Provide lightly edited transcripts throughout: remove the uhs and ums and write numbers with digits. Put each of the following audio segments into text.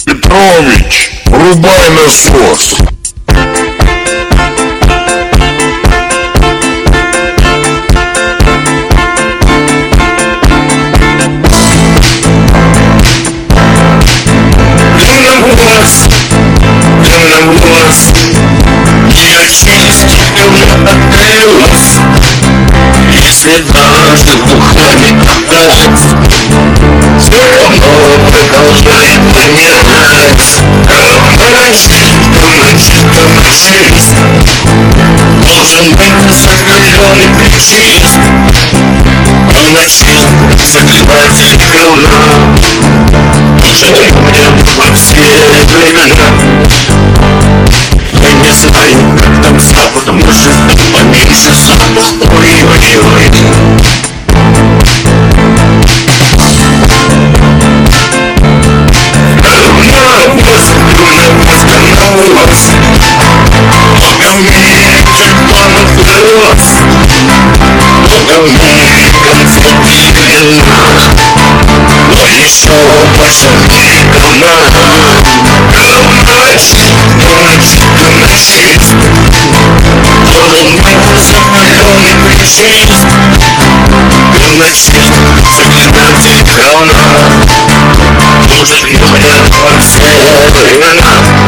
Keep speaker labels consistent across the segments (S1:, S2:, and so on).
S1: Петрович, врубай насос.
S2: Темноволос, не очистить говно открылось. Если даже духами отдать, все равно продолжает умирать. Романтик, должен быть закаленный причист. Романтик, согреватель говна, нужен людям во все времена. Я не знаю, как там запах, может там поменьше запах. Ой-ой-ой. Много в мире тюльпанов роз, много в мире конфет и вина, но еще больше в мире говна. Романтик, должен быть закаленный причист. Говночист, заклинатель говна, нужен людям во все времена.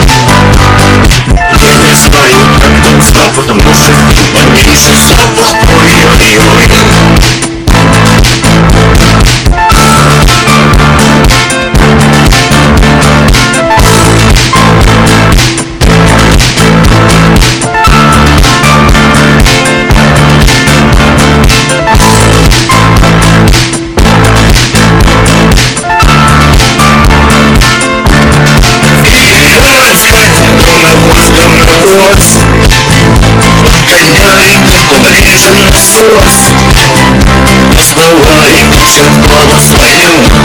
S2: Я не знаю, как там запах, может поменьше запах. Ой-ой-ой. Гоняет, он режет насос. Доставай все в голову свою.